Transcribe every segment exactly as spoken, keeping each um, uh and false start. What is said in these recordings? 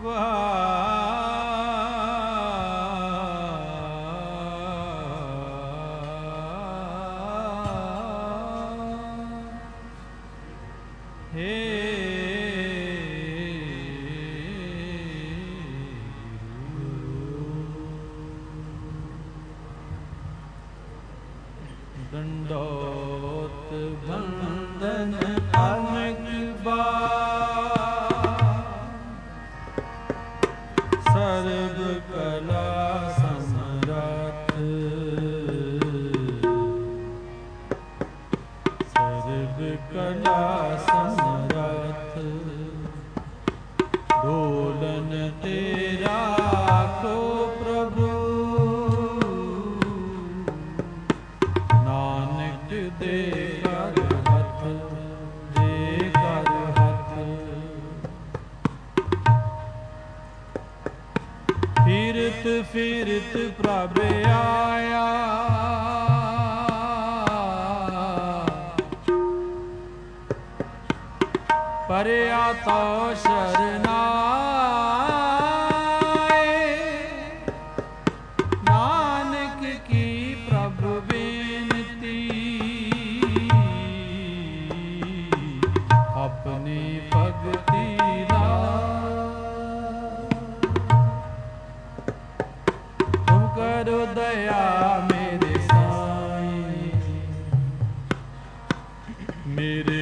दंडोत बंदन अनेक बार सर्व कला समरथ सर्व कला समरथ डोलन तेरा को प्रभु नानक दे कर हथ दे कर हथ फिरत फिरत प्रभ आया परया तो शरनाए नानक की प्रभु बेनती अपनी भगति ला तुम करो दया मेरे साईं मेरे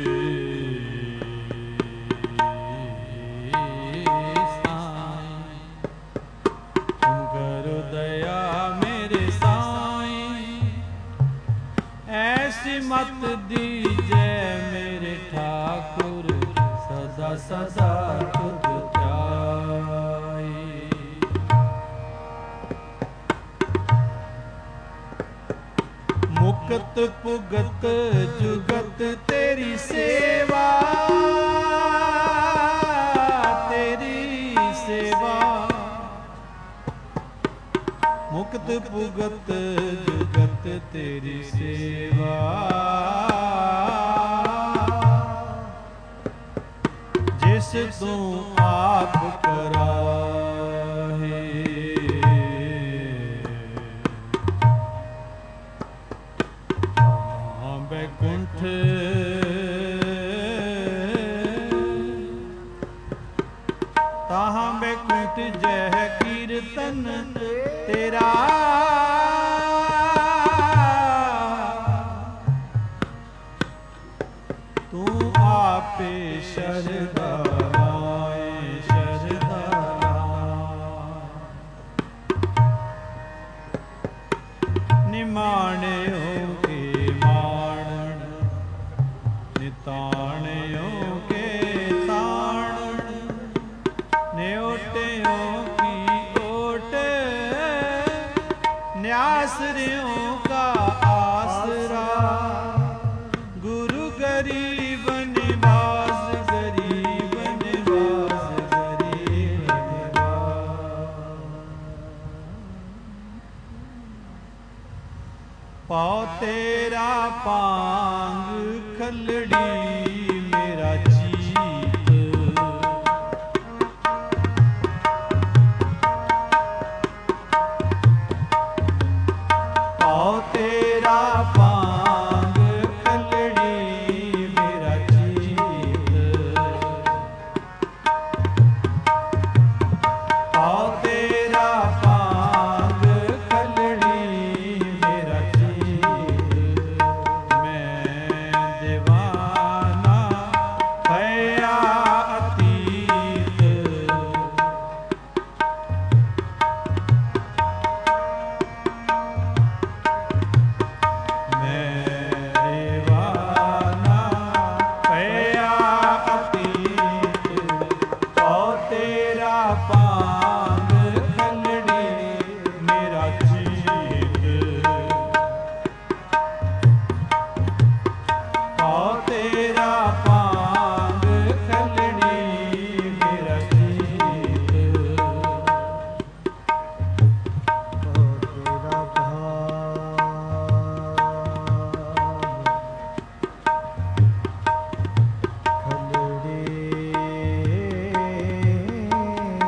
मत दीजै मेरे ठाकुर सदा सदा तुझ ध्याई मुक्त पुगत जुगत तेरी सेवा तेरी सेवा मुक्त पुगत जुगत तेरी सेवा जिस तू आप कराहे बैकुंठ ताहां बैकुंठ जय कीर्तन तेरा तू आपे शरदा शरदा निमाणियों के माण निताणियों के ताण न्योटियों की ओट न्यासरियों का आसरा गुरु गरीब निवास गरीब निवास गरीब निवास पाओ तेरा पांग खलड़ी मेरा जीत पाओ तेरा पांग खलड़ी मेरा जीत पाओ तेरा पांग खलड़ी मेरा जीत मैं दीवाना भया अतीत मैं दीवाना भया अतीत पाओ तेरा पांग खलड़ी मेरा जीत पाओ तेरा पांग खलड़ी मेरा जीत तेरा भाव खलड़े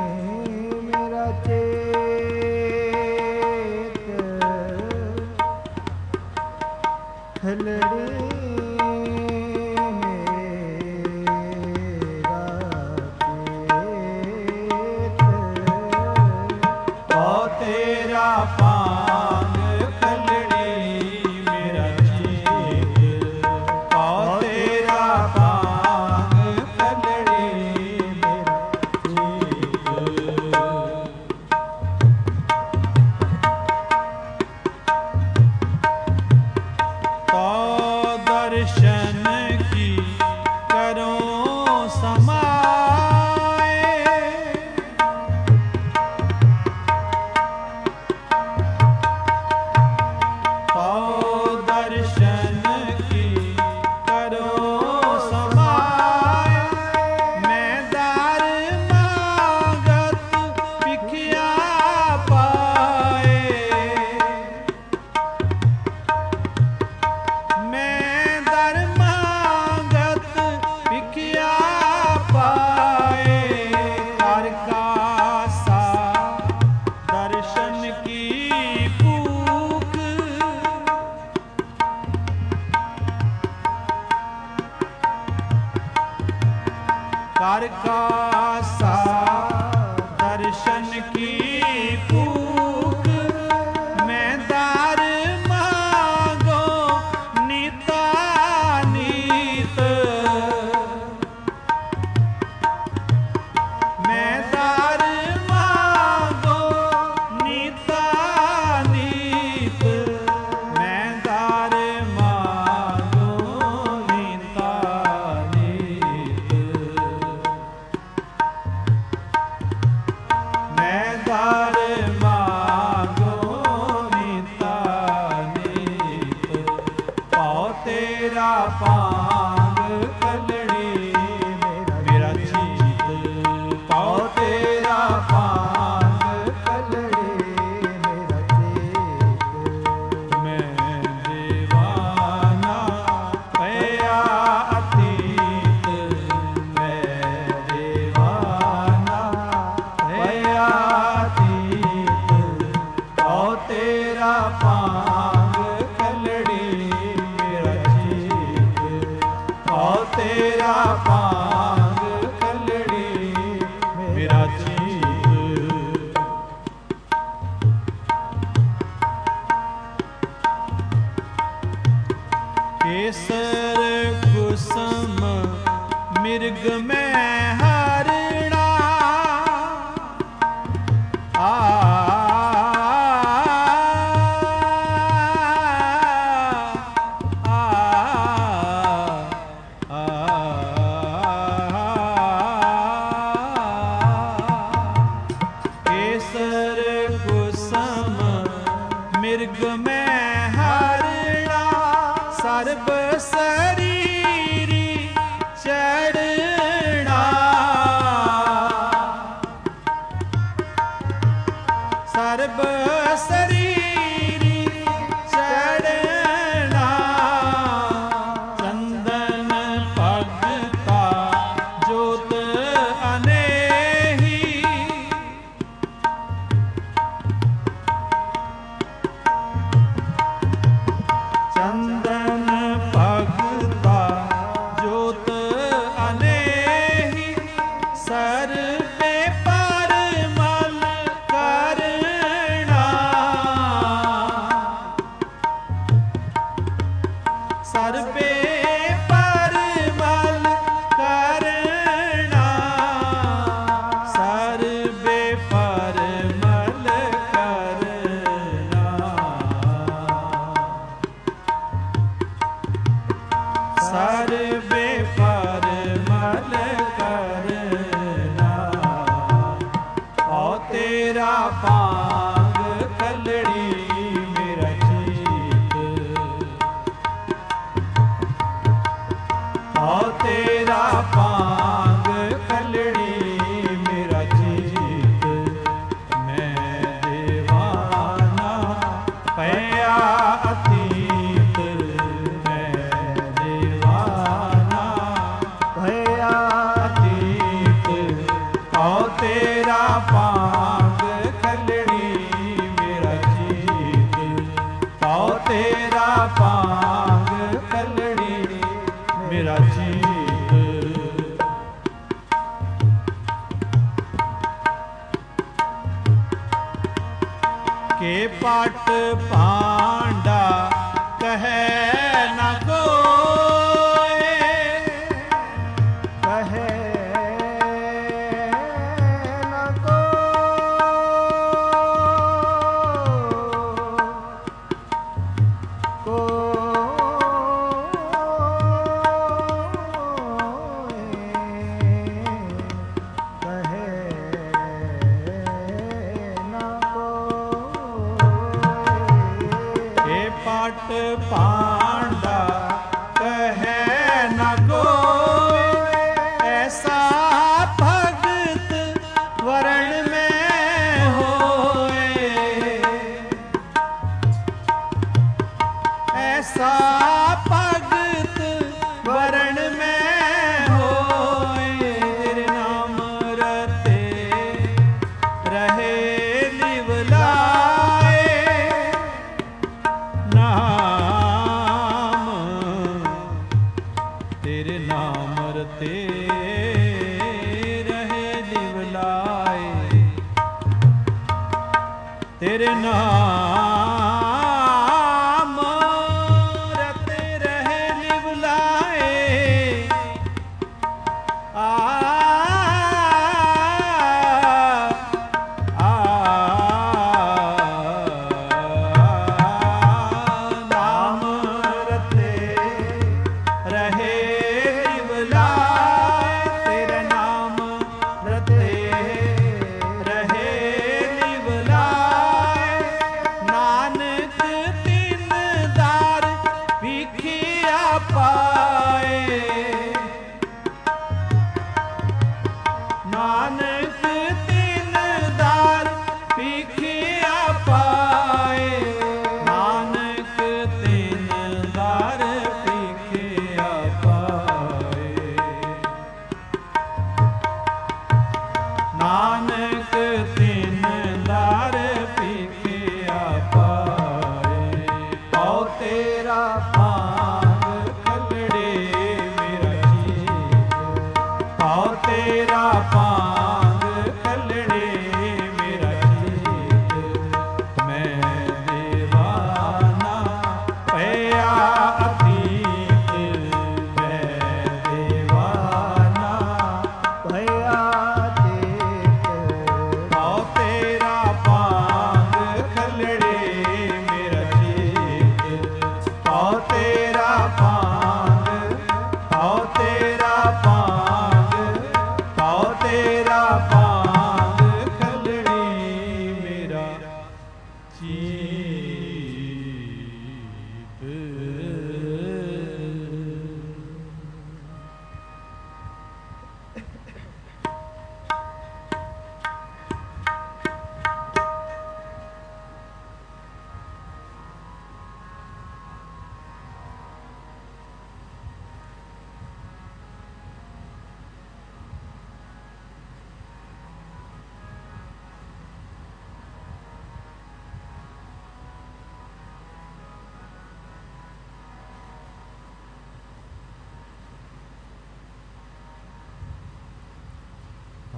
ਸਰਬ ਸਰੀਰੀ ਚੜਨਾ ਚੰਦਨ ਭਗਤਾ ਜੋਤ ਅਨੇਹੀ ਚੰਦਨ ਭਗਤਾ ਜੋਤ ਅਨੇਹੀ ਸਰਬੇ ਪਰ ਮਲ ਕਰਨਾ ਸਰਬੇ ਪਰ ਮਲ ਕਰਨਾ ਸਰਬੇ ਪਰ ਮਲ ਕਰਨਾ ਸਰਬੇ ਪਰ ਮਲ ਕਰਨਾ ਓ ਤੇਰਾ ਭਾਗ ਖਲੜੀ ਮੇਰਾ ਚੀਤ ਓ ਤੇਰਾ ਭਾਗ ਖਲੜੀ ਮੇਰਾ ਚੀਤ ਮੈਂ ਦੇਵਾਨਾ ਪਿਆ ਅਤੀਤ ਮੈਂ ਦੇਵਾਨਾ ਪਿਆ ਅਤੀਤ ਓ ਤੇਰਾ ਭਾਗ ਖਲੜੀ ਮੇਰਾ ਚੀਤ ਓ ਤੇਰਾ ਭਾਗ ਖਲੜੀ ਮੇਰਾ ਚੀਤ ਕੇ ਪਟ ਪਾਂਡਾ ਕਹੈ ਨਾ ਕੋਏ ਕਹੈ ਨਾ ਕੋ ਪਟ ਪਾਂਡਾ ਕਹੈ ਨਾ ਕੋਏ ਐਸਾ ਭਗਤ ਵਰਣ ਮੈਂ ਹੋਏ ਐਸਾ ਭਗਤ ਵਰਣ ਮੈਂ ਹੋਏ ਤੇਰੇ ਨਾਮ ਰਤੇ ਰਹੇ ਲਿਵਲਾਏ ਨਾਮ ਤੇਰੇ ਨਾਮ ਰਤੇ ਰਹੇ ਲਿਵਲਾਏ ਤੇਰੇ ਨਾਮ ਰਤੇ ਰਹੇ ਲਿਵਲਾਏ ਆ ਨਾਮ ਰਤੇ ਰਹੇ ਲਿਵਲਾਏ ਤੇਰੇ ਨਾਮ ਰਤੇ ਰਹੇ ਲਿਵਲਾਏ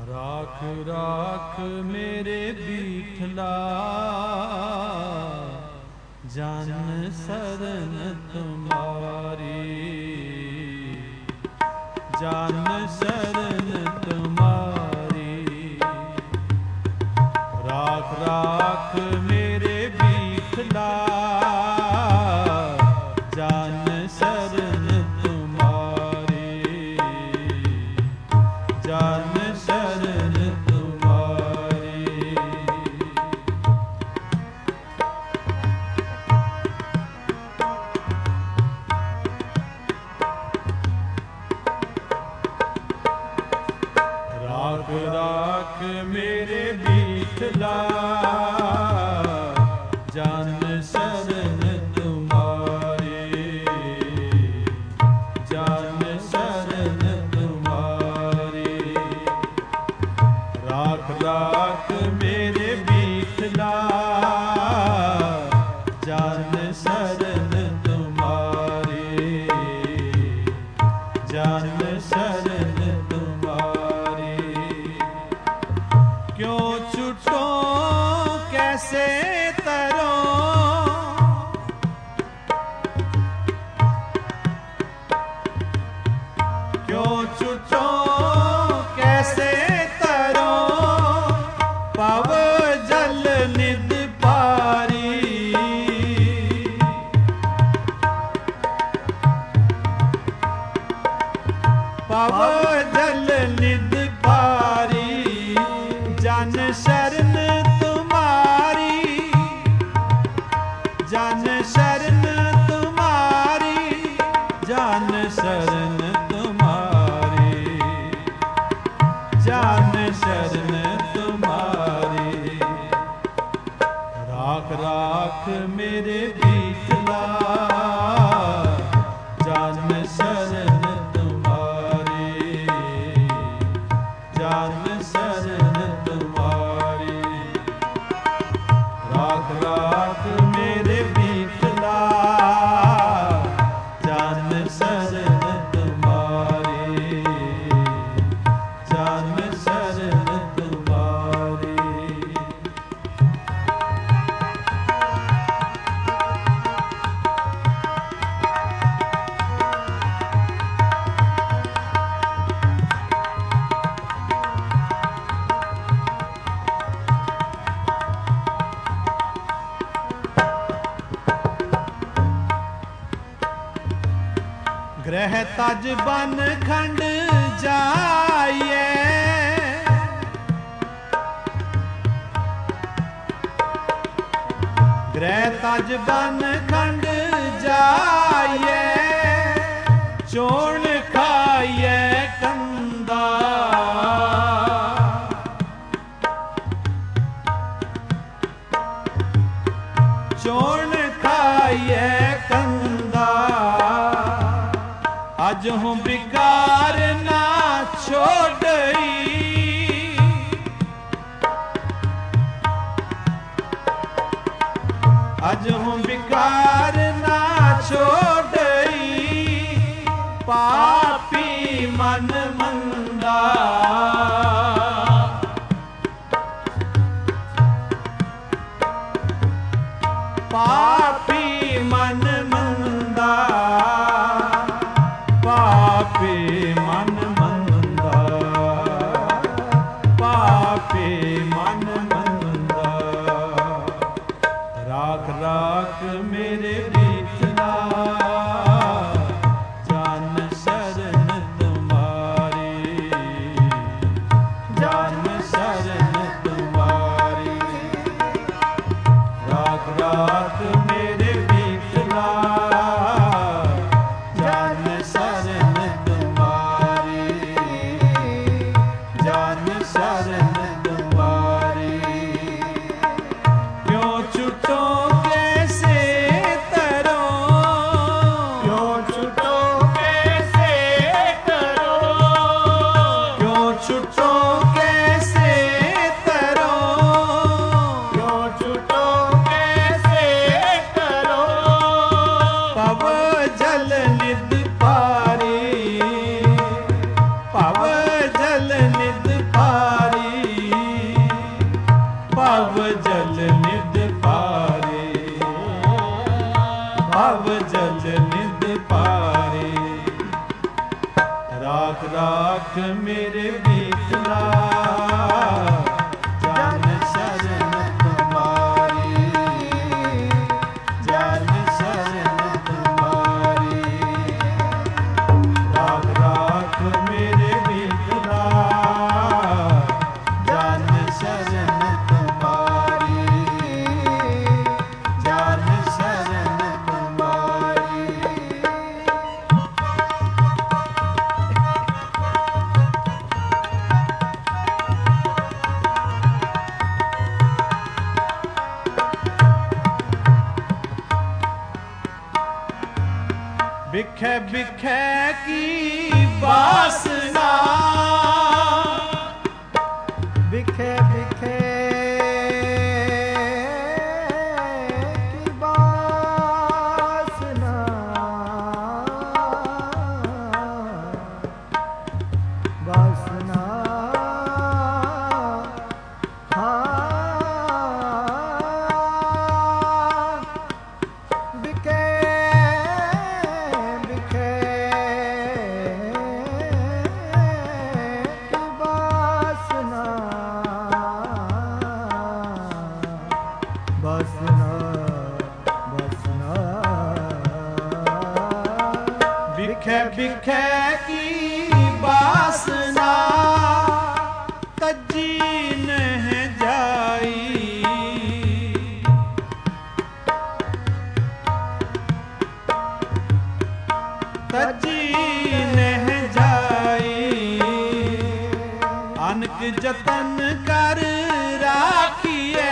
राख राख मेरे बीठला जन शरण तुम्हारी, जन शरण तुम्हारी। राख राख मेरे बीठला जन शरण तुम्हारी, जन शरण तुम्हारी। राख राख मेरे बीठला जन शरण तुम्हारी, जन शरण तुम्हारी। राख राख मेरे बीठला जन शरण तुम्हारी, जन शरण तुम्हारी। क्यों छूटो कैसे तरो, क्यों छूटो कैसे तरो, पव जल निद पारी। पव जल निद पारी, जन शरण तुम्हारी, जन शरण तुम्हारी, जन शरण तुम्हारी, जन शरण तुम्हारी। राख राख मेरे बीठला जन शरण तुम्हारी, जन शरण तुम्हारी। राख राख मेरे बीठला जन शरण तुम्हारी, जन शरण तुम्हारी। ग्रह तज बन खंड जाइए, ग्रह तज बन खंड जाइए, चोण खाइए कंदा। चोण खाइए कंदा, अज हूँ बिकार ना छोड़ई। अज हूँ बिकार ना छोड़ई, पापी मन मंदा। पापी मन मंदा, पापी मन मंदा, पापी मन मंदा। राख राख भव जल निध पारे, भव जल निध पारे। राख राख मेरे बीतला जान शरण तुम्हारी, जान शरण तुम्हारी। राख राख मेरे बीतला जान शरण तुम्हारी, जान शरण तुम्हारी। बिखे बिखे की वासना, बिखे बिखे की वासना, वासना हाँ बिखे बिखे की वासना, वासना वासना बिखे बिखे की वासना तजी नह जाई, तजी नह जाई। अनक जतन कर राखिए,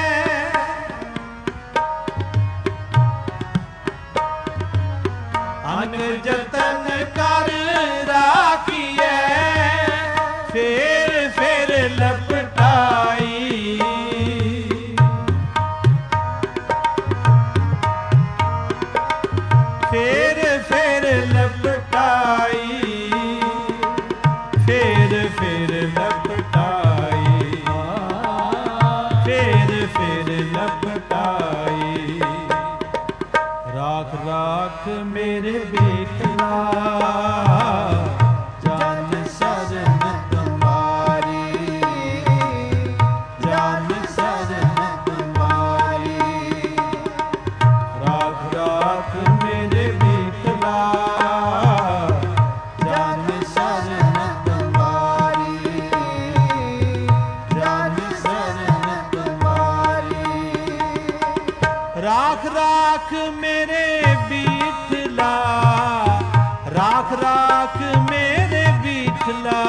अनक जतन कर राखिए। फेर फेर लपटाई, फेर फेर लपटाई, फेर फेर लपटाई, फेर फेर लपटाई। राख राख मेरे बेटला जान शरण तुम्हारी, जान शरण तुम्हारी। राख राख मेरे बेटला जान शरण तुम्हारी, जान शरण तुम्हारी। राख राख मेरे बीठला, राख राख मेरे बीठला,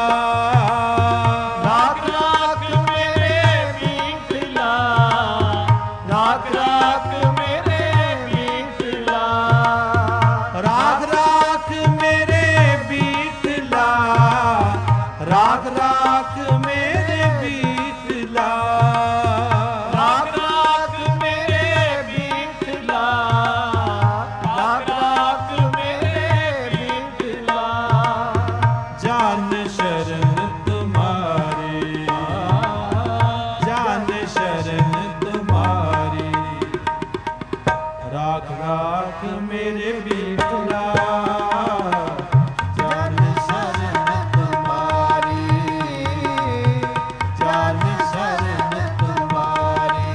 राख राख मेरे बीठला, राख राख मेरे बीठला, राख राख मेरे बीठला, राख राख मेरे बीठला। राख राख मेरे बीठला, राख राख मेरे बीठला। जान शरण तुम्हारी, जान शरण तुम्हारी। राख राख मेरे बीठला जान शरण तुम्हारी, जान शरण तुम्हारी।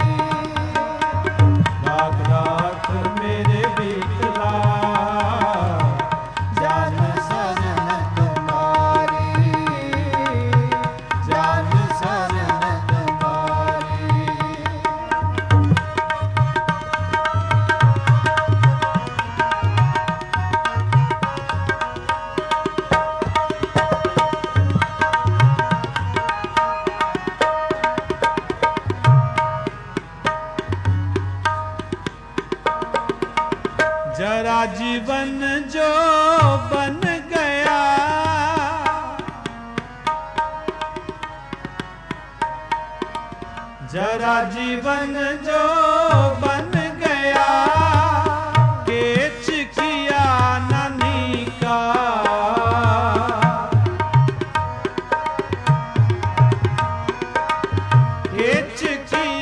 राख राख मेरे बीठला जान शरण तुम्हारी, जान शरण तुम्हारी। जरा जीवन जो बन गया, जरा जीवन जो बन गया। केच किया नानी का, केच किया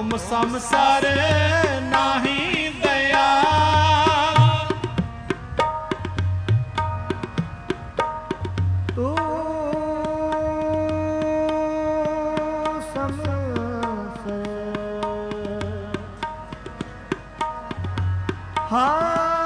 तुम संसार नाही दया तू संसार हाँ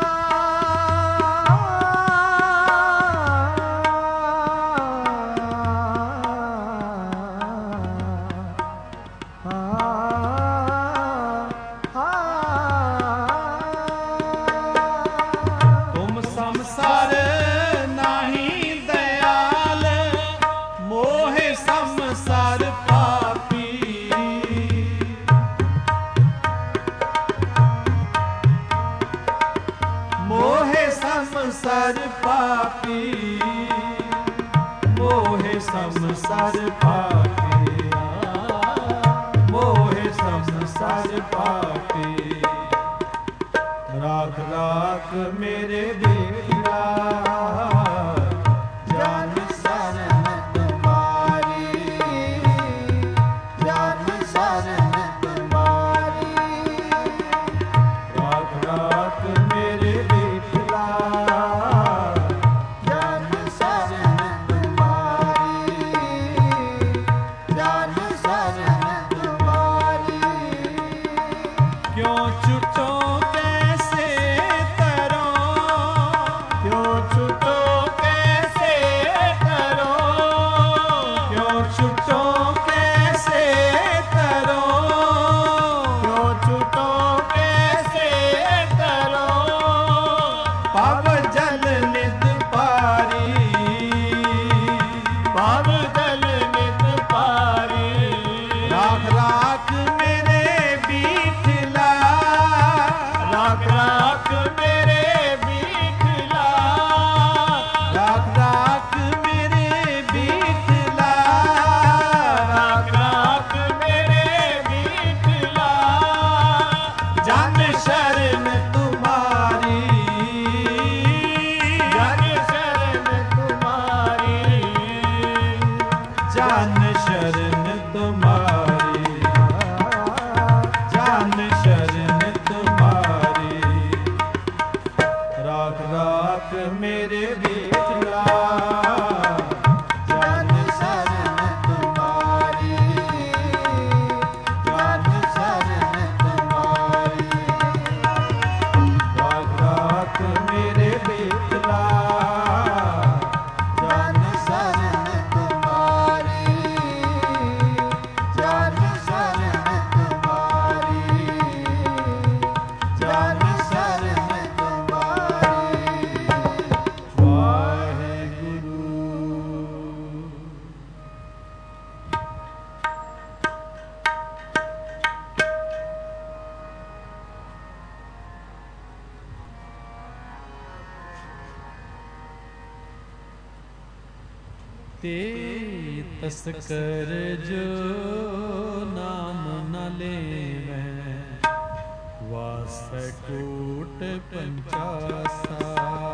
संसार पापी मोहे संसार पापी मोहे संसार पापी राख राख मेरे बेड़ा जान शरण तुम्हारी जान शरण तुम्हारी राख राख मेरे ते तस्कर जो नाम न लेवैं वासकोट पंचासा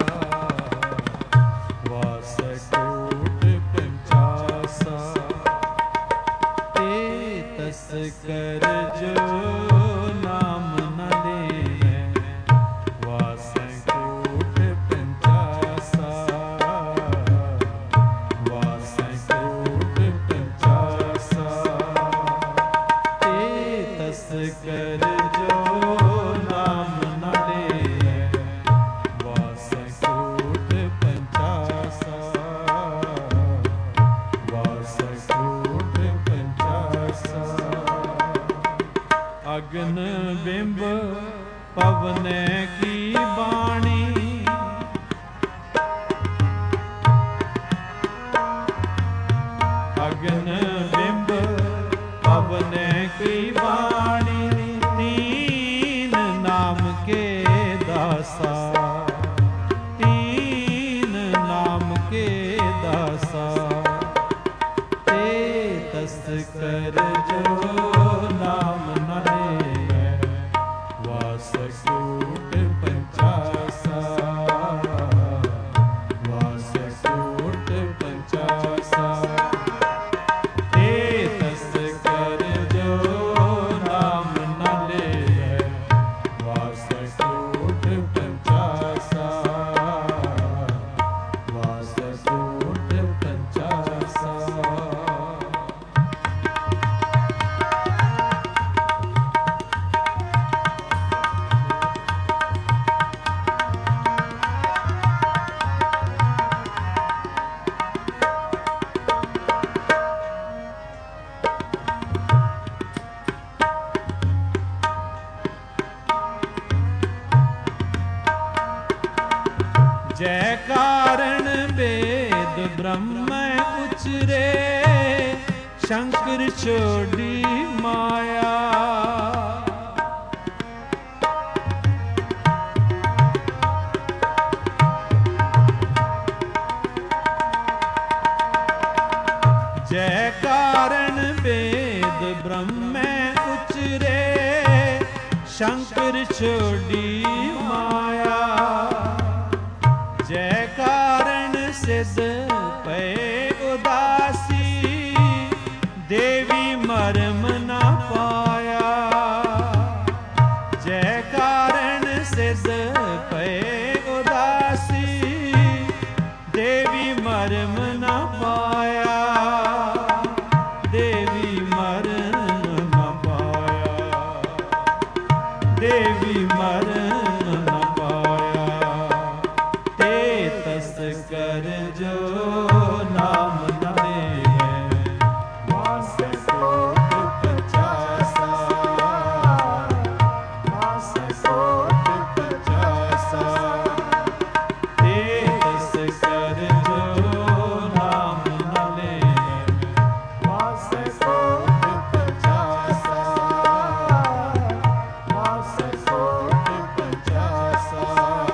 वासकोट पंचासा ते तस्कर जो नाम न लेवैं वासकोट पंचासा कर जो नाम न ले वासकोट पंचासा वासकोट पंचासा अग्न बिंब पवन की वाणी अग्न बिंब पवन की वाणी तीन नाम के दासा तीन नाम के दासा ते तस्कर जो नाम न ले वासकोट पंचासा ਜੈ ਕਾਰਣ ਵੇਦ ਬ੍ਰਹਮ ਉਚਰੇ, ਸ਼ੰਕਰ ਛੋੜੀ ਮਾਇਆ। ਜੈ ਕਾਰਣ ਵੇਦ ਬ੍ਰਹਮ ਉਚਰੇ, ਸ਼ੰਕਰ ਛੋੜੀ ਮਾਇਆ। ਜੈ ਕਾਰਣ ਸਿਧ ਪਏ ਉਦਾਸੀ, ਦੇਵੀ ਮਰਮ ਨਾ ਪਾਇਆ। ਜੈ ਕਾਰਣ ਸਿਧ ਪਏ ਉਦਾਸੀ, ਦੇਵੀ ਮਰਮ ਨਾ ਪਾਇਆ। ਦੇਵੀ ਮਰਨ ਨਾ ਪਾਇਆ, ਦੇਵੀ ਮਰਨ ਨਾ ਪਾਇਆ। ਤੇ ਤਸ ਕਰ ਜੋ ਨਾਮ ਨਾ ਲੇਵੈ, ਵਾਸੈ ਕੋਟ ਪਚਾਸਾ, ਵਾਸੈ ਕੋਟ ਪਚਾਸਾ। ਤੇ ਤਸ ਕਰ ਜੋ ਨਾਮ ਨਾ ਲੇਵੈ, ਵਾਸੈ ਕੋਟ ਪਚਾਸਾ, ਵਾਸੈ ਕੋਟ ਪਚਾਸਾ।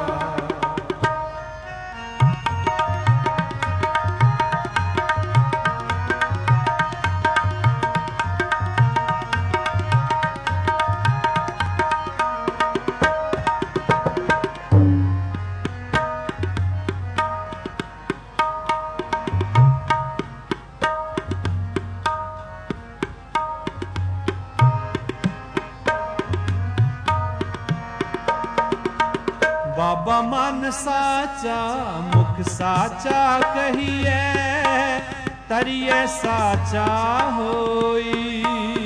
ਬਾਬਾ ਮਨ ਸਾਚਾ ਮੁਖ ਸਾਚਾ ਕਹੀਐ, ਤਰੀਐ ਸਾਚਾ ਹੋਈ।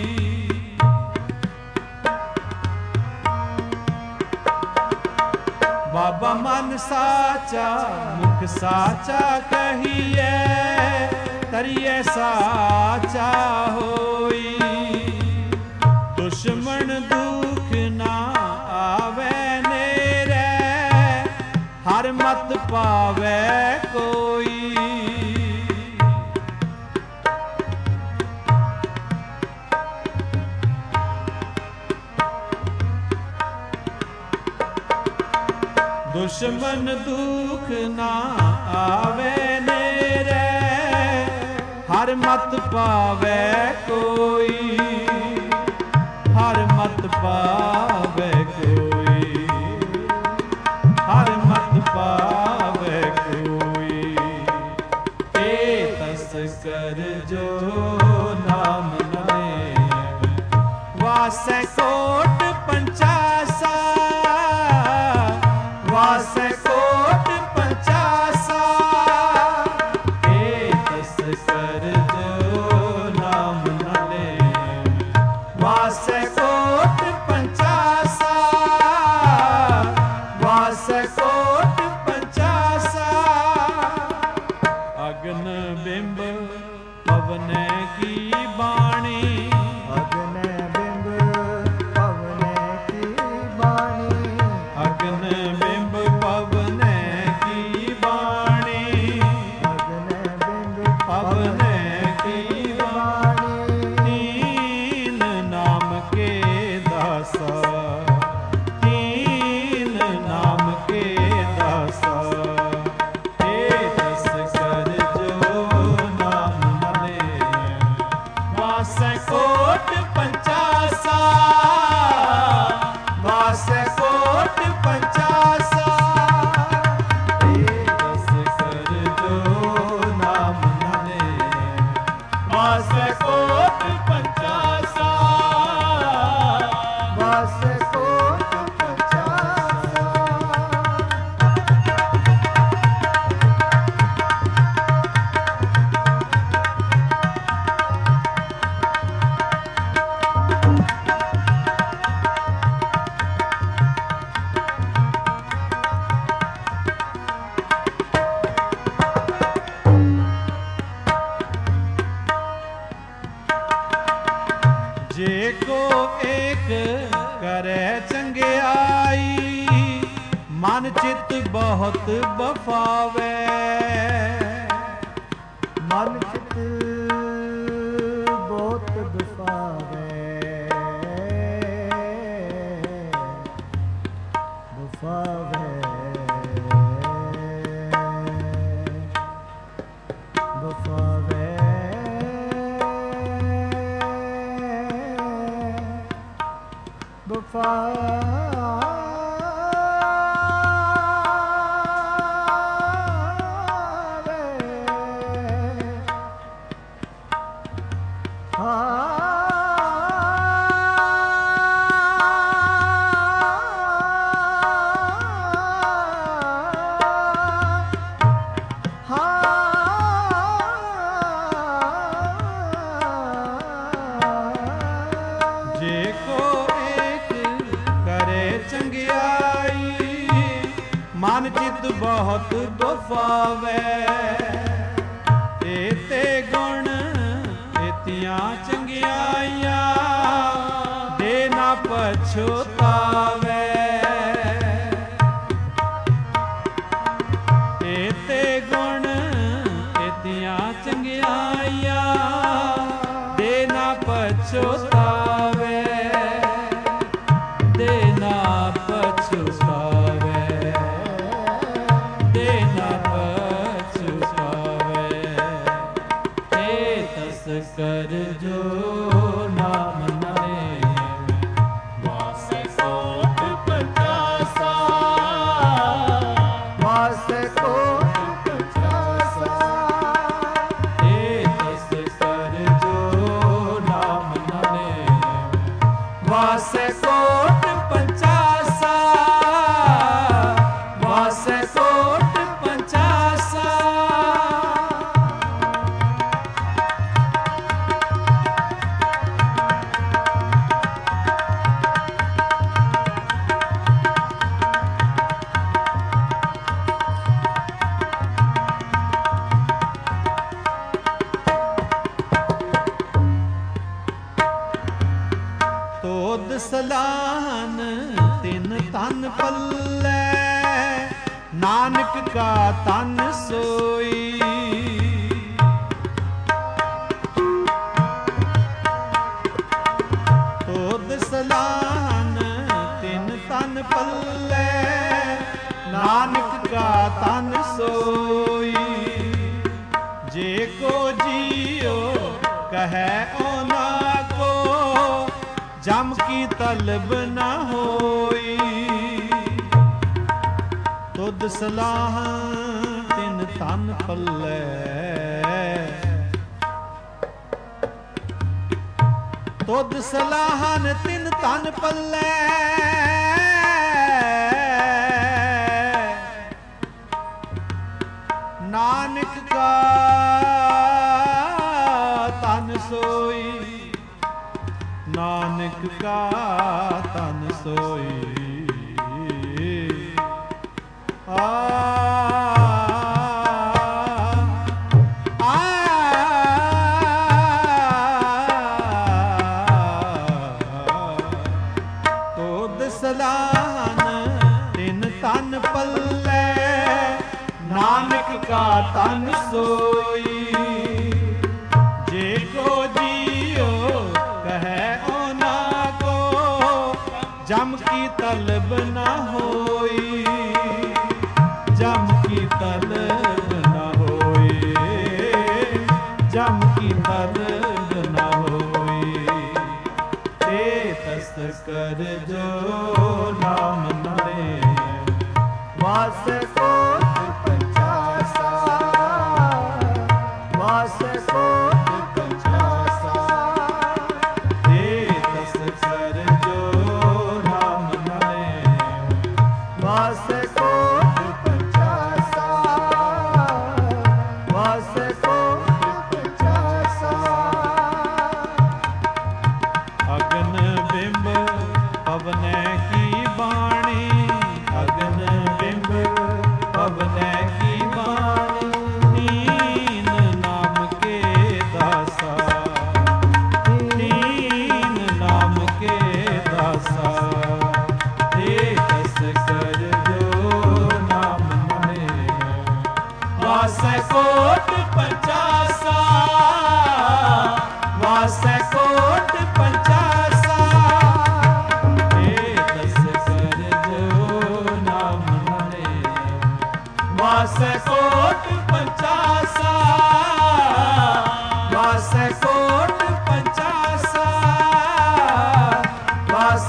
ਬਾਬਾ ਮਨ ਸਾਚਾ ਮੁਖ ਸਾਚਾ ਕਹੀਐ, ਤਰੀਐ ਸਾਚਾ ਹੋਈ। ਦੁਸ਼ਮਣ ਦੁਖ ਨਾ ਆਵੇ ਨੇਰੇ, ਹਰ ਮਤ ਪਾਵੇ ਕੋਈ। ਦੁਸ਼ਮਨ ਦੁਖ ਨਾ ਆਵੇ ਨੇਰੇ, ਹਰ ਮਤ ਪਾਵੇ ਕੋਈ। ਹਰ ਮਤ ਪਾਵੇ ਕੋਈ, ਹਰ ਮਤ ਪਾਵੇ ਕੋਈ। ਏ ਤਸ ਕਰ ਜੋ ਨਾਮ ਨਾ ਲੇਵੈ, ਵਾਸੈ ਕੋਟ ਪੰਚਾਸਾ, ਵਾਸੈ ਕੋਟ ਪੰਚਾਸਾ। ਏ ਤਸ ਕਰ ਜੋ ਨਾਮ ਨਾ ਲੇਵੈ, ਵਾਸੈ ਕੋਟ ਪੰਚਾਸਾ, ਵਾਸੈ ਕੋਟ ਪੰਚਾਸਾ। ਅਗਨ ਬਿੰਬ ਪਵਨੈ ਕੀ ਬਾਣੀ, ਅਗਨ ਬਿੰਬ ਪਵਨੈ ਕੀ ਬਾਣੀ, ਅਗਨ ਬਿੰਬ ਪਵਨੈ ਕੀ ਬਾਣੀ। ਅਗਨ ਬਿੰਬ ਪਵਨੈ ਕੀ ਬਾਣੀ। ਦੀਨ ਨਾਮ ਕੇ ਦਾਸਾ, ਮਨ ਚਿਤ ਬਹੁਤ ਬਫਾਵੇ ਮਨ ਚਿਤ ਬਹੁਤ ਬਫਾਵੇ ਬਫਾਵੇ ਬਫਾਵੇ ਜੇ ਕੋ ਏਕ ਕਰੇ ਚੰਗਿਆਈ ਮਨ ਚਿਤ ਬਹੁਤ ਬਫਾਵੇ ਏਤੇ ਗੁਣ ਏਤੀਆਂ ਚੰਗਿਆਈਆਂ ਦੇ ਨਾ ਪਛਤਾਵੇ ਏਤੇ ਗੁਣ ਏਤੀਆਂ ਚੰਗਿਆਈਆਂ ਦੇ ਨਾ ਪਛਤਾਵੇ ਦੇ ਨਾ ਪਛਤਾਵੇ ਦੇ ਨਾ ਪਛਤਾਵੇ ਏ ਤਸ ਕਰ ਜੋ ਨਾਮ ਨਾਲੇ ਵਾਸੇ ਕੋਟ ਪਚਾਸਾ ਵਾਸੇ ਕੋਟ ਪਚਾਸਾ ਏ ਤਸ ਕਰ ਜੋ ਨਾਮ ਨਾਲੇ ਵਾਸੇ ਕੋਟ ਪਚਾਸਾ ਵਾਸੇ ਕੋਟ ਪਚਾਸਾ ਤੋਦ ਸਲਾਹਨ ਤਿਨ ਤਨ ਪੱਲੇ ਨਾਨਕ ਕਾ ਤਨ ਸੋਈ ਤੋਦ ਸਲਾਹਨ ਤਿਨ ਤਨ ਪੱਲੇ ਨਾਨਕ ਕਾ ਤਨ ਸੋਈ ਜੇ ਕੋ ਜੀਓ ਕਹੈ ਓਨਾ ਕੋ ਜਮ ਕੀ ਤਲਬ ਨ ਹੋਈ ਤੁਧ ਸਲਾਹ ਤਿਨ ਤਨ ਪੱਲੇ ਤੁਧ ਸਲਾਹਨ ਤਿਨ ਤਨ ਪੱਲੇ ਨਾਨਕ ਕਾ ਤਨ ਸੋਈ ਨਾਨਕ ਕਾ ਤਨ ਸੋਈ ਆ ਆ ਤੋਦ ਸਲਾਹਨ ਤਿਨ ਤਨ ਪੱਲੇ ਨਾਨਕ ਕਾ ਤਨ ਸੋਈ ਜੇ ਕੋ ਜੀਓ ਕਹੈ ਓਨਾ ਕੋ ਜਮ ਕੀ ਤਲਬ ਨ ਹੋਈ ਜਮ ਕੀ ਤਲਬ ਨ ਹੋਈ ਜਮ ਕੀ ਤਲਬ ਨ ਹੋਈ ਤੇ ਤਸ ਕਰ ਜੋ ਨਾਮ ਨਾਲੇ ਵਾਸੇ ਕੋਟ ਪਚਾਸਾ ਵਾਸੇ ਕੋਟ ਪਚਾਸਾ ਤੇ ਤਸ ਕਰ ਜੋ ਨਾਮ ਨਾਲੇ ਵਾਸੇ ਕੋਟ ਪਚਾਸਾ ਵਾਸੇ ਕੋਟ ਪਚਾਸਾ ਅਗਨ ਬਿੰਬ ਪਵਨੈ ਕੀ ਬਾਣੀ ਅਗਨ ਬਿੰਬ ਪਵਨੈ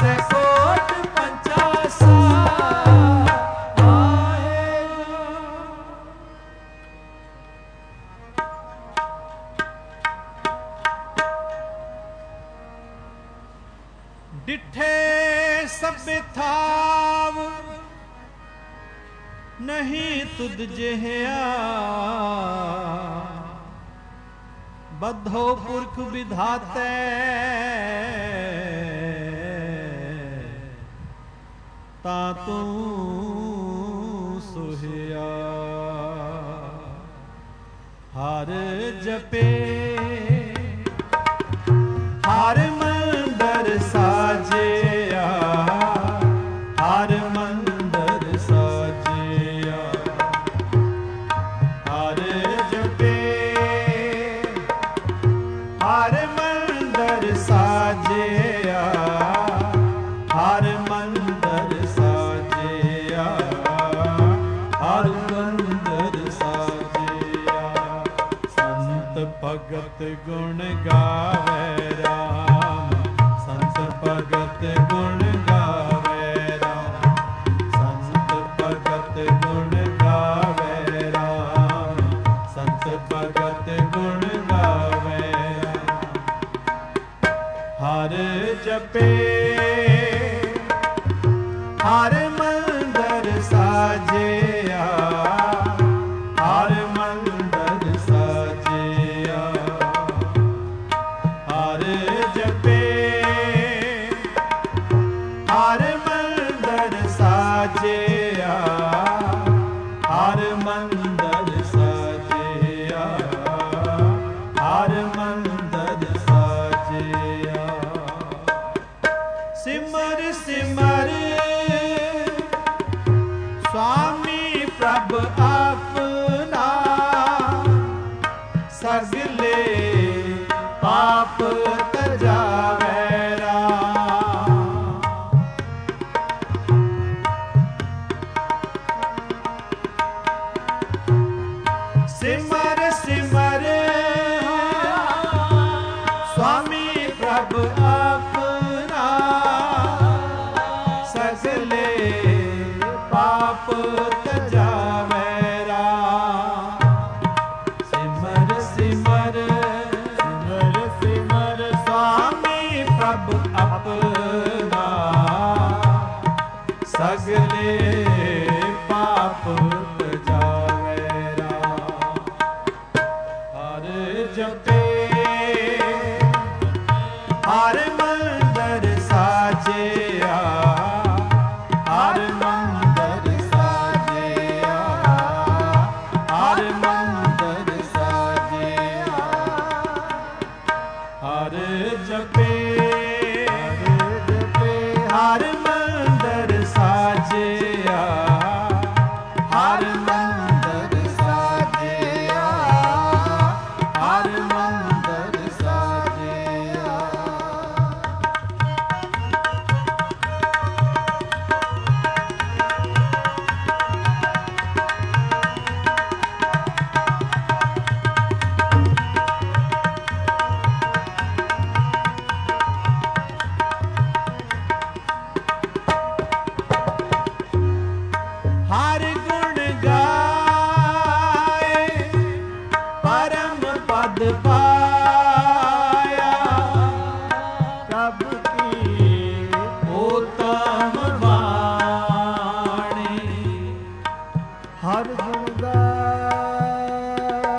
ਵਾਸੈ ਕੋਟ ਪੰਚਾਸਾ ਡਿਠੇ ਸਭੇ ਥਾਵ ਨਹੀਂ ਤੁਧ ਜਿਹਾ ਬੱਧੋ ਪੁਰਖ ਵਿਧਾਤੈ ਤਾ ਤੂੰ ਸੁਹਿਆ ਹਰ ਜਪੇ ਹਰ ਮੰਦਰ ਸਾਜਿਆ ਹਰ ਮੰਦਰ ਸਾਜਿਆ ਹਰ ਜਪੇ ਹਰ ਮੰਦਰ ਸਾਜਿਆ ਹਰ ਮੰਦਰ ਸਾਜਿਆ ਹਰ ਮੰਦਰ ਸਾਜਿਆ ਸੰਤ ਭਗਤ ਗੁਣ ਗਾਵੇ ਰਾਮ ਸੰਤ ਭਗਤ ਗੁਣ ਗਾਵੇ ਰਾਮ ਸੰਤ ਭਗਤ ਗੁਣ ਗਾਵੇ ਰਾਮ ਸੰਤ ਭਗਤ ਗੁਣ ਗਾਵੇ ਹਰ ਜਪੇ ਹਰ ਮੰਦਰ ਸਾਜਿਆ ਹਰ ਮੰਦਰ ਸਾਜਿਆ ਹਰ ਜਪੇ ਹਰ ਮੰਦਰ ਸਾਜਿਆ ਹਰ ਮੰਦਰ ਸਾਜਿਆ ਹਰ ਮੰਦਰ ਸਾਜਿਆ ਸਿਮਰ ਸਿਮਰ स्वामी प्रभ अपना सगले पाप तजावे राम सिमर सिमर स्वामी प्रभ अपना सगले पाप तजावे राम सिमर सिमर सिमर सिमर स्वामी प्रभ अपना सगले पाप तजावे राम हर जपे हर मंदर साजिया हर मंदर साजिया हर मंदर साजिया हर जपे हर जपे हर मंदर साजिया हर मंदर साजिया हर मंदर साजिया हर गुण गाए परम पद पाया प्रभ की उत्तम वाणी हर गुण गाए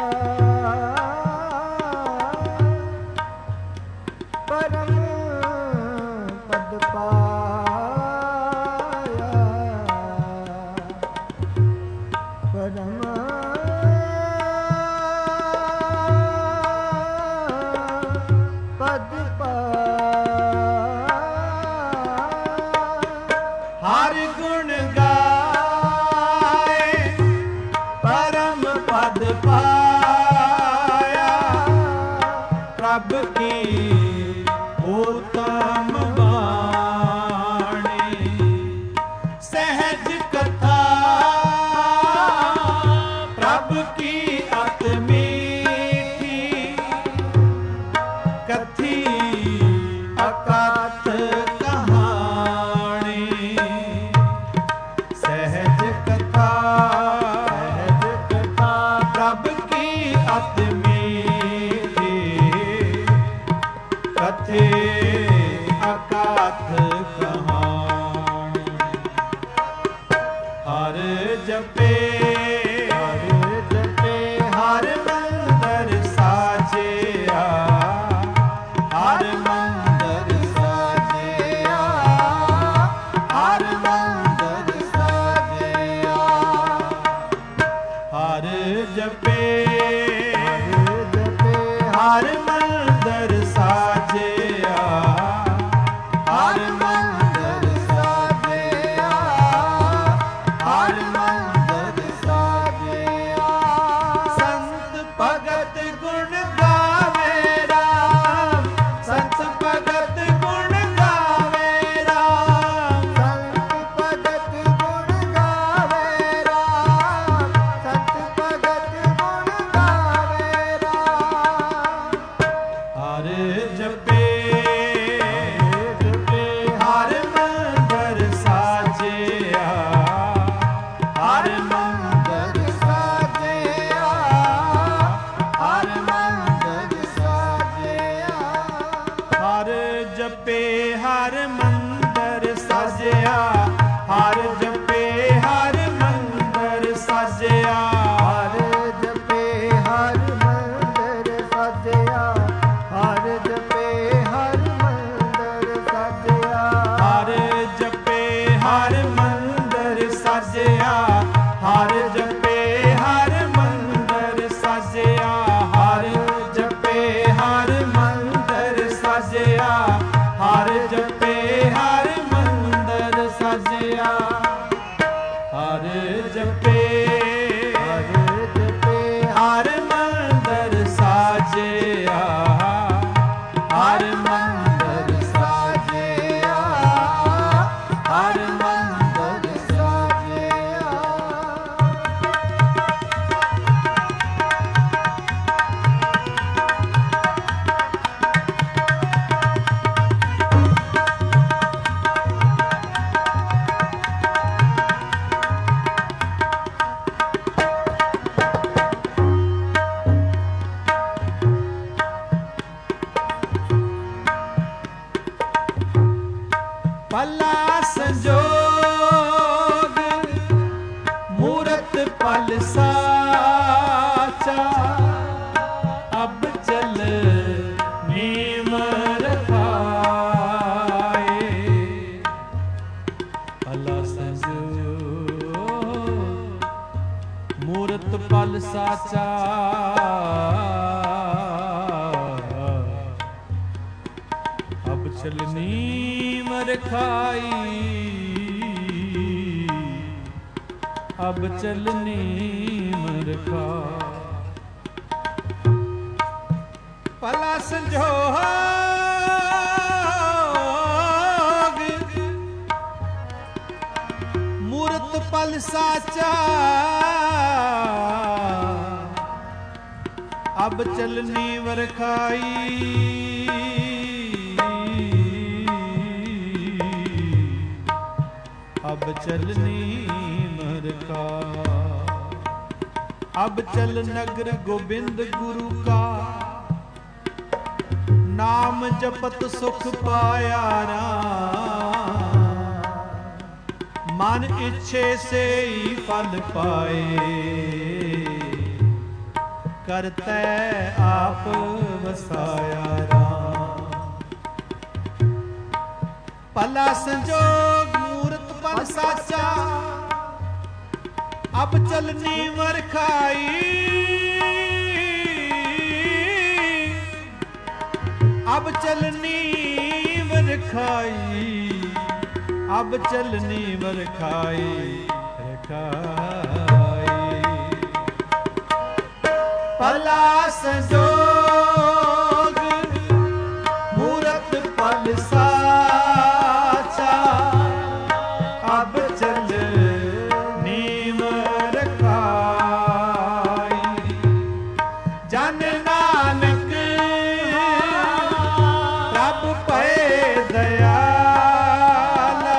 परम पद पाया परम पद पाया हर गुण गाए परम पद पाया प्रभ की उत्तम वाणी सहज कथा प्रभ की अत मीठी कथी अकात कहानी ਜਪੇ ਹਰ ਜਪੇ ਹਰ ਮੰਦਰ ਸਾਜਿਆ ਹਰ ਮੰਦਰ ਸਾਜਿਆ ਹਰ ਮੰਦਰ ਸਾਜਿਆ ਹਰ ਜਪੇ ਹਰ ਜਪੇ ਹਰ ਮੰਦਰ ਸਾਜਿਆ ਹਰ ਮੰਦਰ ਸਾਜਿਆ ਹਰ ਮੰਦਰ ਸਾਜਿਆ ਸੰਤ ਭਗਤ ਗੁਣ ਗਾਵੇ ਰਾਮ ਸੰਤ ਭਗਤ ਗੁਣ ਗਾਵੇ ਰਾਮ ਸੰਤ ਭਗਤ ਗੁਣ ਗਾਵੇ ਰਾਮ ਸੰਤ ਭਗਤ ਗੁਣ ਗਾਵੇ ਰਾਮ ਹਰ ਜਪੇ ਹਰ ਜਪੇ ਹਰ ਮੰਦਰ ਸਾਜਿਆ ਹਰ ਮੰਦਰ ਸਾਜਿਆ ਹਰ ਮੰਦਰ ਸਾਜਿਆ ਹਰ ਜਪੇ ਹਰ ਮੰਦਰ ਸਾਜਿਆ ਹਰ ਜਪੇ ਹਰ ਮੰਦਰ ਸਾਜਿਆ ਹਰ ਜਪੇ ਹਰ ਮੰਦਰ ਸਾਜਿਆ ਹਰ ਜਪੇ ਹਰ ਮੰਦਰ ਸਾਜਿਆ ਹਰ ਜਪੇ ਹਰ ਮੰਦਰ ਸਾਜਿਆ ਹਰ ਜਪੇ ਹਰ ਮੰਦਰ ਸਾਜਿਆ ਹਰ ਜਪੇ ਹਰ ਮੰਦਰ ਸਾਜਿਆ ਹਰ ਜਪੇ ਹਰ ਮੰਦਰ ਸਾਜਿਆ ਹਰ ਜਪੇ ਹਰ ਜਪੇ ਹਰ ਮੰਦਰ ਸਾਜਿਆ ਹਰ ਮੰਦਰ ਸਾਜਿਆ ਹਰ ਮੰਦਰ ਸਾਜਿਆ ਪਲਾ ਸੰਜੋਗ ਮੂਰਤ ਪਲ ਸਾਚਾ ਅਬ ਚਲ ਨੀਮ ਰਖਾਏ ਪਲਾ ਸੰਜੋਗ ਮੂਰਤ ਪਲ ਸਾਚਾ ਅਬ ਚਲਨੀ ਰਖਾਈ ਅਬ ਚਲਨੀ ਮਰਖਾ ਭਲਾ ਸੰਜੋਗ ਮੂਰਤ ਪਲ ਸਾਚਾ ਅਬ ਚਲਨੀ ਵਰਖਾਈ अब चलनी मरका अब चल नगर गोबिंद गुरु का नाम जपत सुख पाया राम मन इच्छे से ही फल पाए करते आप वसाया राम भला संजोग पल साचा अब चलनी वरखाई अब चलनी वरखाई अब चलनी वरखाई रखाई भला संजोग मूरत पल साचा अब चल नीम रखाई जन नानक प्रभ पए दयाला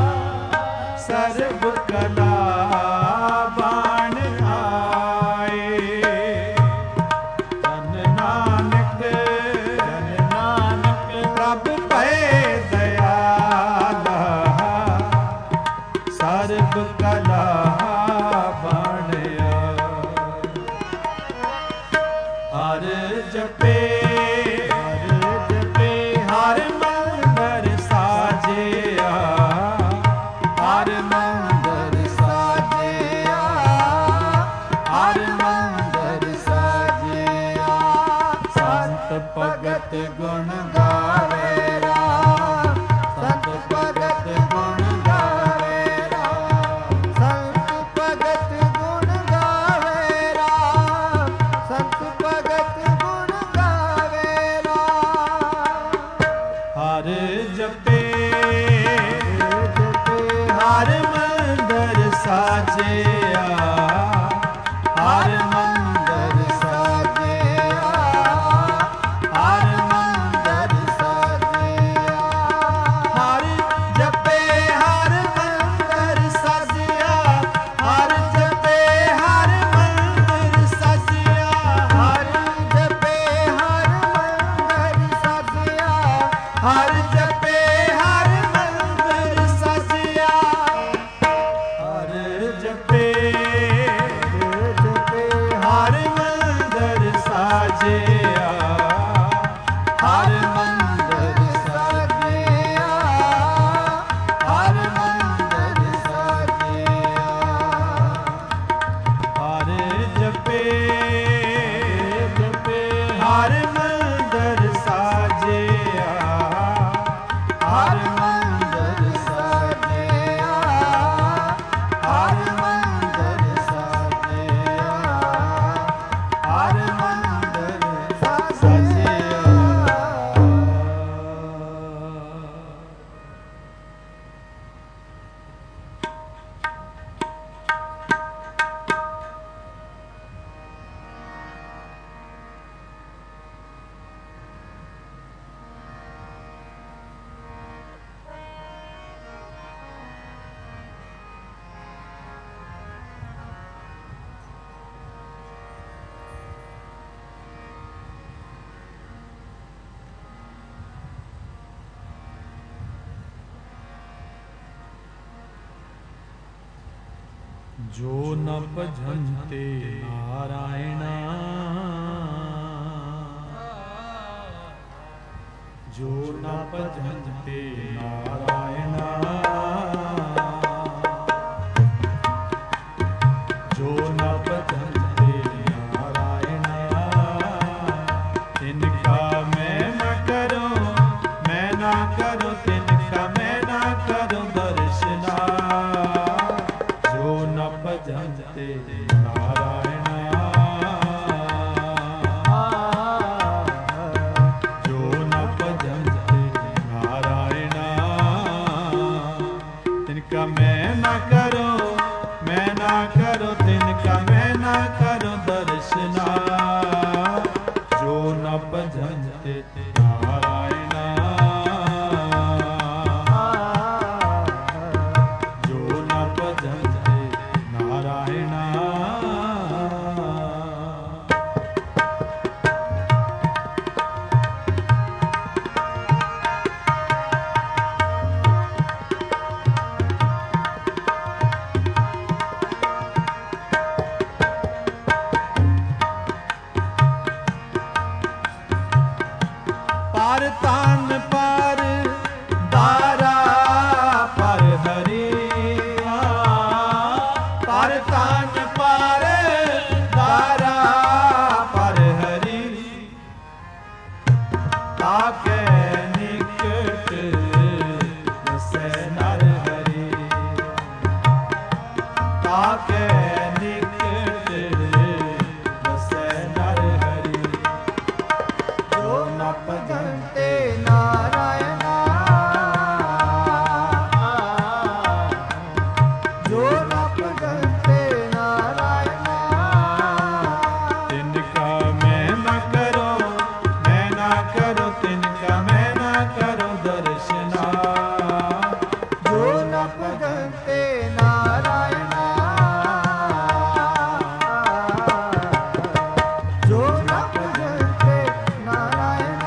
सर्ब कला बाण आए जन नानक जन नानक प्रभ पए दयाला सर्ब कला जो न भजन्ते नारायणा, जो न भजन्ते नारायणा, जो न भजन्ते नारायणा, तिनका मैं न करूं, मैं न करूं, तिनका मैं न करूं दर्शना। जो न भजन्ते नारायणा, जो न भजन्ते नारायणा, तिनका मैं न करूं, मैं न करूं, तिनका मैं न करूं दर्शना। जो न भजन्ते नारायणा, जो न भजन्ते नारायणा। पर तान पर दारा पर हरिया, पर तान पर दारा पर हरि, ताके निकट बसे नर हरि, ताके निकट बसे नर हरि। जो न भजन्ते नारायणा, जो न भजन्ते नारायणा, तिनका मैं न करूं, मैं न करूं, तिनका मैं न करूं दर्शना। जो न भजन्ते नारायणा, जो न भजन्ते नारायणा।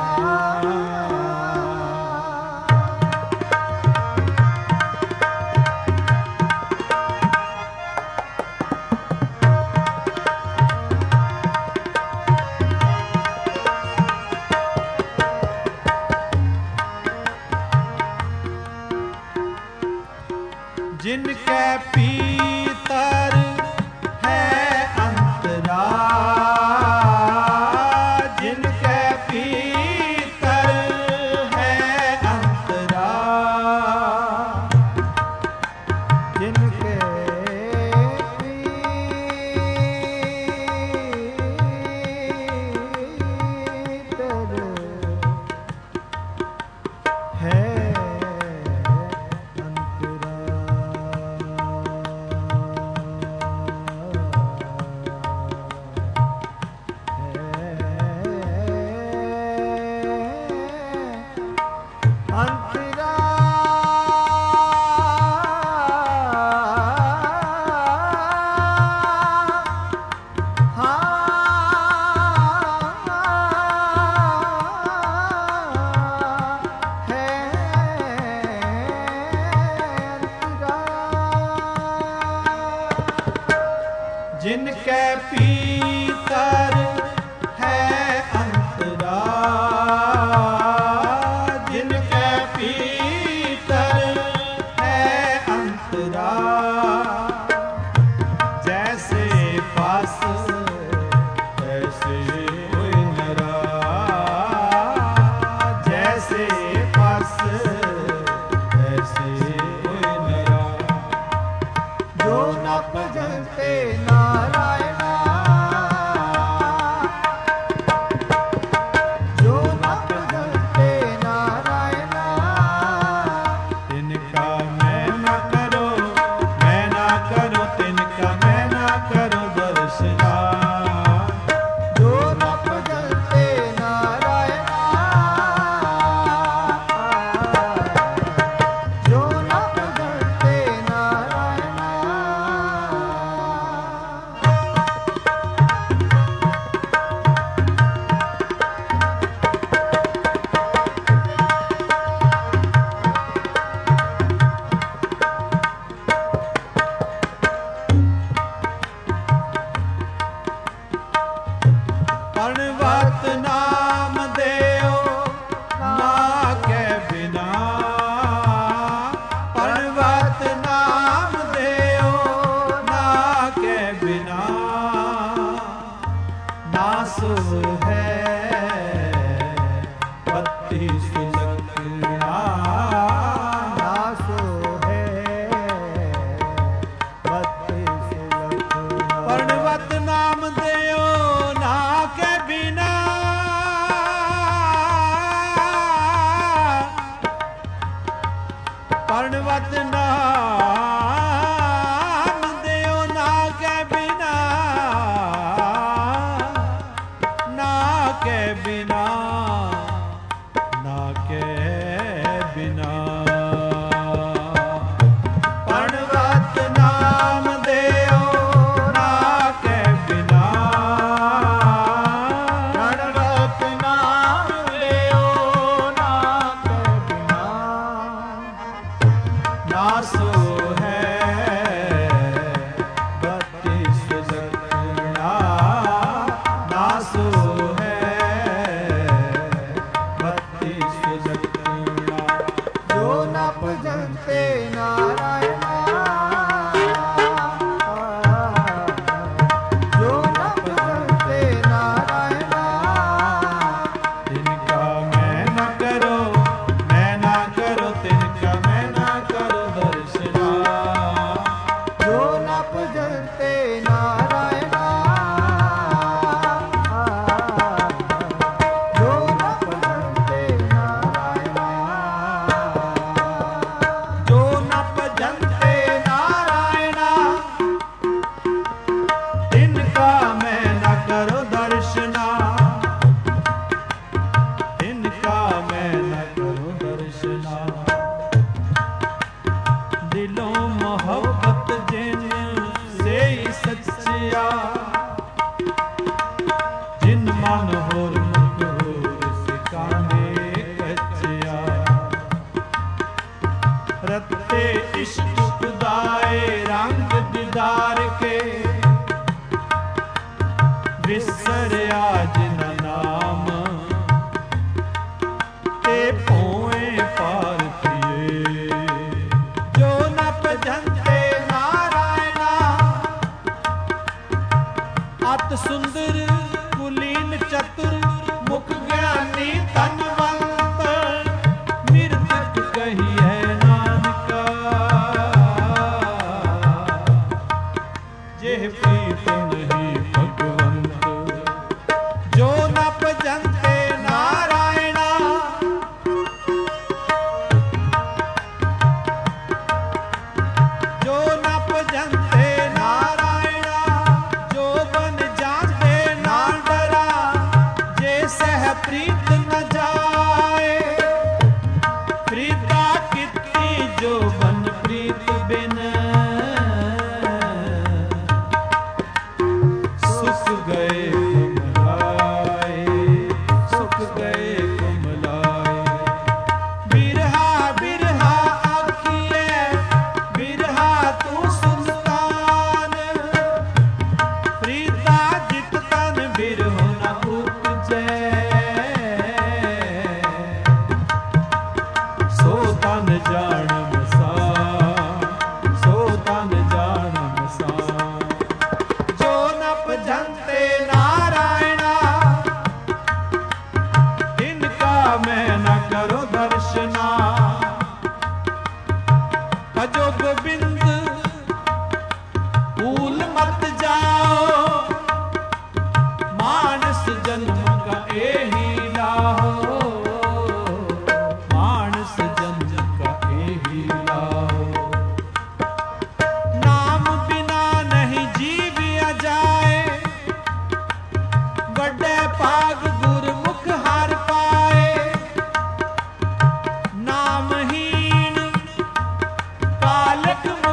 जिनके पीतर है अंतरा, जिनके पीतर है अंतरा, जिनके भीतर है अंतरा, जिनके पीतर है अंतरा, जिनके पीतर है अंतरा, जैसे पास तैसे कोई नरा, जैसे पास तैसे कोई नरा। जो न भजन्ते नारायणा, नाम देओ ना के बिना, ना के बिना, ना के बिना। प्रणवत नाम देओ ना के बिना, प्रणवत नाम देओ ना के बिना। ना सो है बत्तीस दक्षिणा, ना सो है बत्तीस दक्षिणा। जो न भजन्ते नारायणा, जो न भजन्ते नारायणा। तिनका मैं न करो, मैं ना करो, तिनका मैं ना करो दर्शना। जो न भजन्ते नारायणा, जो न भजन्ते नारायणा। जो न भजन्ते नारायणा, तिनका मैं न करो दर्शना, तिनका मैं न करो दर्शना। दिलों मोहब्बत जिन से सच्चिया, जिन मन होर मकहूर सिकाने कच्चिया। रत्ते इश्क खुदाए रंग दीदार के, विसरिया जिन नाम ते पोए पार थिए। जो न भजन्ते नारायणा, अत सुंदर कुलीन चतुर मुख ज्ञानी धनवंत, मृतक कहिए नानका। जेह प्रीत नहीं भगवंत। जो न भजन्ते नारायणा, जो न भजन्ते नारायणा। जो बन जाते ना डरा, जे सह प्रीत न जाए। प्रीता कितनी जो बन प्रीत बिन, सुख गए कुमलाए, सुख गए कुमलाए। बिरहा बिरहा आखिए, बिरहा तू सुल्तान। प्रीता जित तन बिरहो न उपजै, सो तन जान मसा, सो तन जान मसा। जो न भजन्ते नारायणा, तिनका मैं न करो दर्शना। भजो गोविंद भूल मत जाओ, मानस जन्म का एही लाहो, मानस जन्म का एही लाहो। नाम बिना नहीं जीविया जाए, बड़े पाग गुरमुख हर पाए। नामहीन कालक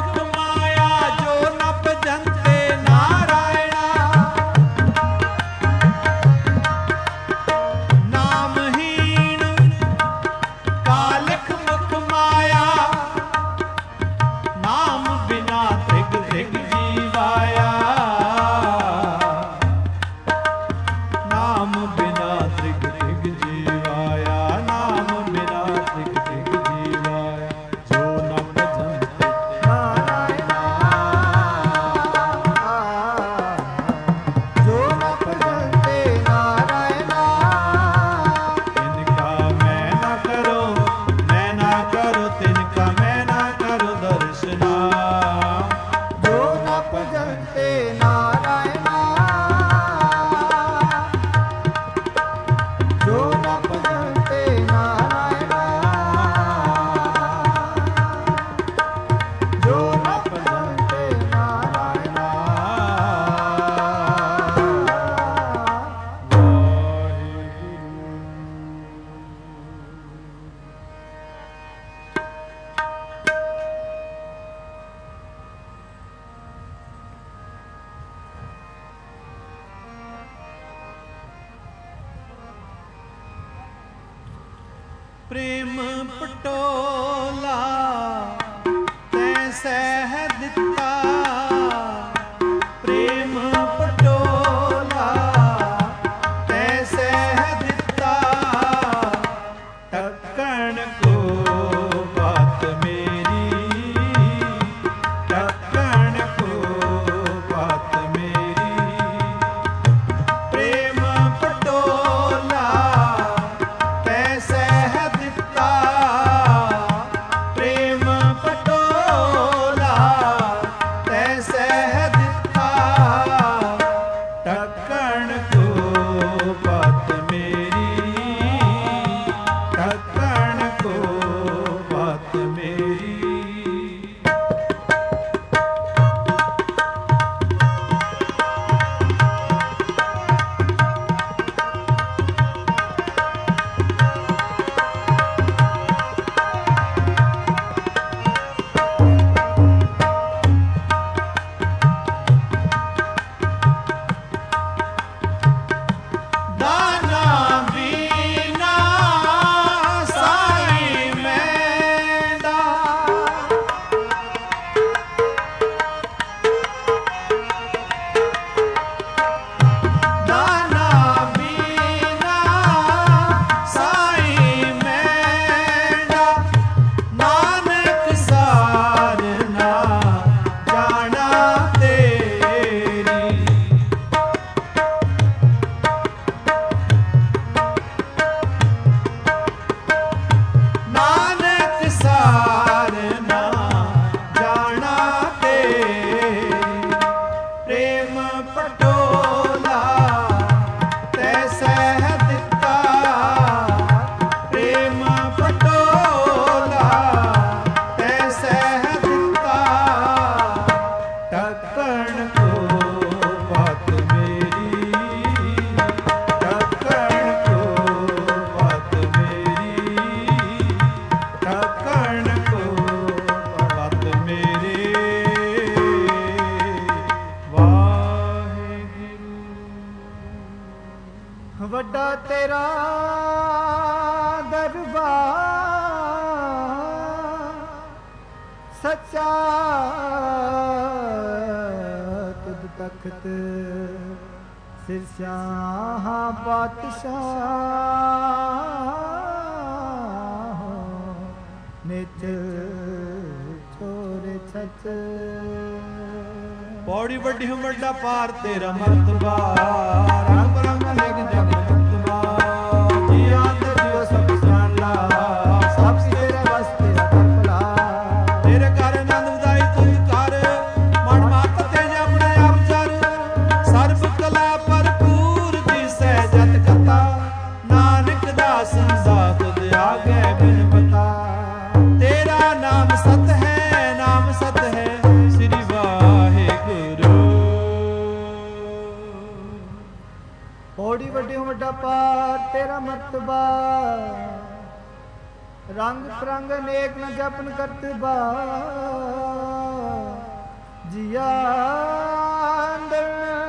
ਪ੍ਰੇਮ ਪਟੋਲਾ ਤੈਂ ਸਹਿ ਦਿੱਤਾ, ਪ੍ਰੇਮ ਪਟੋਲਾ ਤੈਂ ਸਹਿ ਦਿੱਤਾ, ਢੱਕਣ ਕੋ ਬਾਤ ਮੇਰੀ, ਢੱਕਣ ਕੋ ਬਾਤ ਮੇਰੀ, ਪ੍ਰੇਮ ਪਟੋਲਾ ਤੈਂ ਸਹਿ ਦਿੱਤਾ, ਪ੍ਰੇਮ ਪਟੋਲਾ ਤੈਂ ਸਹਿ ਦਿੱਤਾ, ਢੱਕਣ ਕੋ ਬਾਤ ਮੇਰੀ, ਢੱਕਣ ਕੋ ਬਾਤ ਮੇਰੀ। ਦਾਨਾ ਬਿਨਾ ਸਾਈ ਮੈਂਦਾ, ਦਾਨਾ ਬਿਨਾ ਸਾਈ ਮੈਂਦਾ, ਨਾਨਕ ਸਾਰ ਨਾ ਜਾਣਾ ਤੇਰੀ, ਨਾਨਕ ਸਾਰ ਨਾ ਜਾਣਾ ਤੇਰੀ, ਪ੍ਰੇਮ ਪਟੋਲਾ ਤੈਂ ਸਹਿ ਦਿੱਤਾ, ਪ੍ਰੇਮ ਪਟੋਲਾ ਤੈਂ ਸਹਿ ਦਿੱਤਾ, ਢੱਕਣ ਕੋ ਬਾਤ ਮੇਰੀ, ਢੱਕਣ ਕੋ ਬਾਤ ਮੇਰੀ, ਢੱਕਣ ਕੋ ਬਾਤ ਮੇਰੇ। ਵਾਹਿਗੁਰੂ। ਵੱਡਾ ਤੇਰਾ ਦਰਬਾਰ, ਸੱਚਾ ਤੁਧ ਤਖਤ, ਸਿਰਸ਼ਾਹ ਪਾਤਸ਼ਾਹ, ਨਿਤ ਛੋਰੇ ਛੱਤ। ਪੌੜੀ ਵੱਡੀ ਵੱਡਾ ਪਾਰ ਤੇਰਾ ਮਰਤਬਾ, ਰੰਗ ਰੰਗ ਲੇਖ ਜਗ ਮਰਤਬਾ, ਜੀ ਆਂਦ ਜੋ ਸਭ ਸਾਲਾ, ਸਭ ਤੇਰੇ ਵਾਸਤੇ ਕਰਪਲਾ, ਤੇਰੇ ਘਰ ਆਨੰਦ ਵਧਾਈ ਤੂੰ ਕਰ, ਮਨ ਮਤ ਤੇ ਆਪਣੇ ਆਪ ਚਰ, ਸਰਬ ਕਲਾ ਭਰਪੂਰ ਦਿਸੈ ਜਤ ਕਥਾ, ਨਾਨਕ ਦਾਸ ਸੰਸਾਰ ਤੁਧ ਆਗੇ ਬਿਨ ਬਤਾ, ਤੇਰਾ ਨਾਮ ਸਤ ਹੈ, ਨਾਮ ਸਤ ਹੈ, ਸ੍ਰੀ ਵਾਹਿਗੁਰੂ। ਪੌੜੀ ਵੱਡੀ ਵੱਡਾ ਪਾਰ ਤੇਰਾ ਮਰਤਬਾ, ਰੰਗ ਤਰੰਗ ਅਨੇਕ ਨ ਜਪਨ ਕਰਤਬਾ, ਜੀਆ ਅੰਦਰ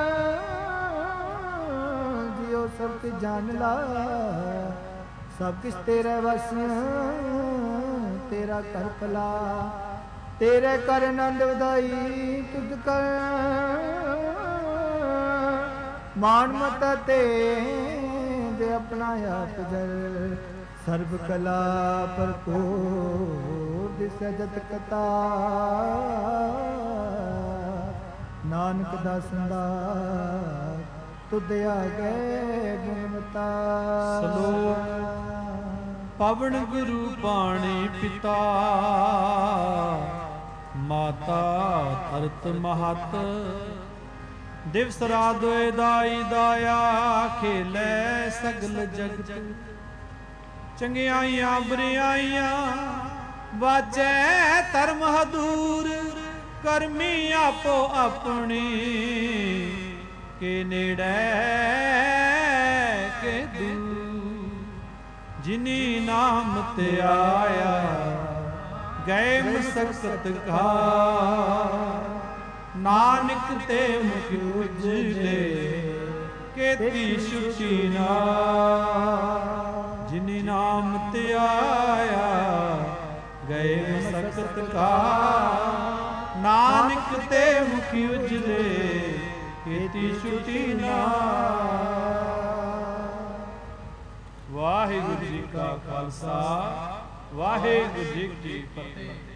ਜਿਉ ਸਭ ਤੇ ਜਾਣ ਲਾ, ਸਭ ਕਿਛ ਤੇਰੇ ਵਸ, ਤੇਰਾ ਕਰ ਭਲਾ, ਤੇਰੇ ਕਰ ਆਨੰਦ ਵਧਾਈ ਤੁਧ ਕਰ, ਮਾਨ ਮਤ ਤੇ ਦੇ ਆਪਣਾ ਆਪ ਜਰ, ਸਰਬ ਕਲਾ ਭਰਪੂਰ ਦਿਸੈ ਜਤ ਕਤਾ, ਨਾਨਕ ਦਾਸਨ ਦਾ ਤੁਧ ਆਗੇ ਗੁਣਮਤਾ। ਸਲੋਕ। ਪਵਨ ਗੁਰੂ ਪਾਣੀ ਪਿਤਾ, ਮਾਤਾ ਧਰਤ ਮਹਤ, ਦਿਵਸ ਰਾਤ ਦੋਇ ਦਾਈ ਦਾਇਆ, ਖੇਲੇ ਸਗਲ ਜਗਤ, ਚੰਗਿਆਈਆਂ ਬੁਰਿਆਈਆਂ ਵਾਜੈ ਧਰਮ ਹਦੂਰ, ਕਰਮੀ ਆਪੋ ਆਪਣੀ, ਕੇ ਨੇੜੇ ਕੇ ਦੂਰ, ਜਿਨੀ ਨਾਮ ਤੇ ਆਇਆ ਗਏ ਮਸਕਤ ਕਾ, ਨਾਨਕ ਤੇ ਮੁਖ ਉਜਲੇ, ਕੇਤੀ ਛੁਟੀ ਨਾ, ਜਿਨੀ ਨਾਮ ਧਿਆਇਆ ਗਏ ਮਸਕਤ ਕਾ ਨਾਨਕ ਤੇ ਮੁਖ ਉਜਲੇ ਕੀਤੀ ਛੁਟੀ ਨਾ। ਵਾਹਿਗੁਰੂ ਜੀ ਕਾ ਖਾਲਸਾ ਵਾਹਿਗੁਰੂ ਜੀ ਕੀ ਫਤਿਹ।